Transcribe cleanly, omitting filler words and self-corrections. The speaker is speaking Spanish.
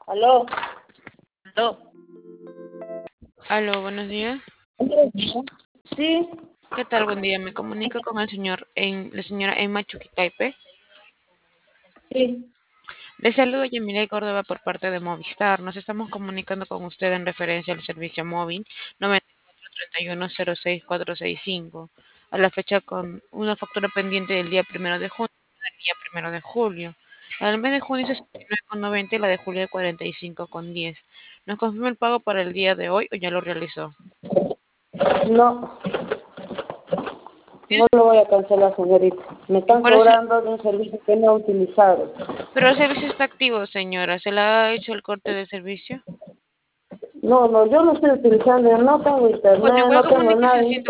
Aló, aló. Aló, buenos días. Sí, ¿Qué tal? Buen día. Me comunico con la señora Emma Chuquitaipe. sí. Le saludo Yamile Córdoba por parte de Movistar. Nos estamos comunicando con usted en referencia al servicio móvil 9431066465. A la fecha con una factura pendiente del día 1 de junio y del día 1 de julio. La del mes de junio es 69,90 y la de julio de 45,10. ¿Nos confirma el pago para el día de hoy o ya lo realizó? No, ¿Bien? no lo voy a cancelar, señorita. Me ¿Y están cuál es cobrando de un servicio que no he utilizado. Pero el servicio está activo, señora. ¿Se le ha hecho el corte de servicio? No, yo no estoy utilizando, no tengo Bueno, internet, igual no tengo comuníquese nada. a